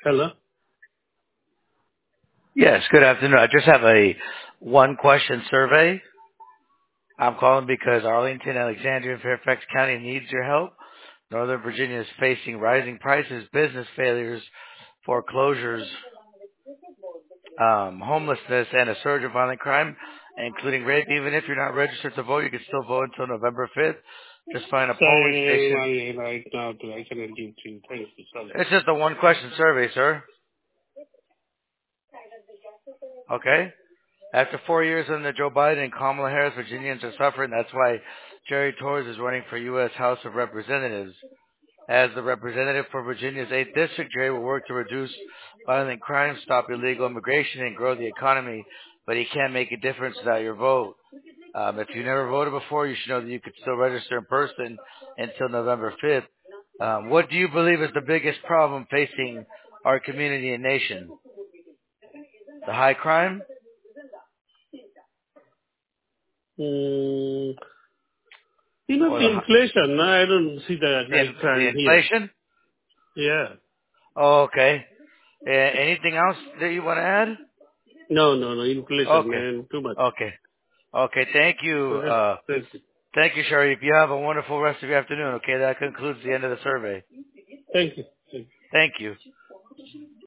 Hello? Yes, good afternoon. I just have a one-question survey. I'm calling because Arlington, Alexandria, and Fairfax County needs your help. Northern Virginia is facing rising prices, business failures, foreclosures, homelessness, and a surge of violent crime, including rape. Even if you're not registered to vote, you can still vote until November 5th. Just find a polling station. Sorry, right now I cannot give to you. Thank you. Sorry. It's just a one-question survey, sir. Okay? After 4 years under Joe Biden and Kamala Harris, Virginians are suffering. That's why Jerry Torres is running for U.S. House of Representatives. As the representative for Virginia's 8th District, Jerry will work to reduce violent crime, stop illegal immigration, and grow the economy, but he can't make a difference without your vote. If you never voted before, you should know that you could still register in person until November 5th. What do you believe is the biggest problem facing our community and nation? The high crime? Mm, Or the inflation, I don't see the high the crime here. inflation? Yeah. Oh, okay. Anything else that you want to add? No, inflation, Okay. man, too much. Okay. Okay. Thank you. Okay. Thank you. Thank you, Sherry. You have a wonderful rest of your afternoon. Okay. That concludes the end of the survey. Thank you. Thank you. Thank you.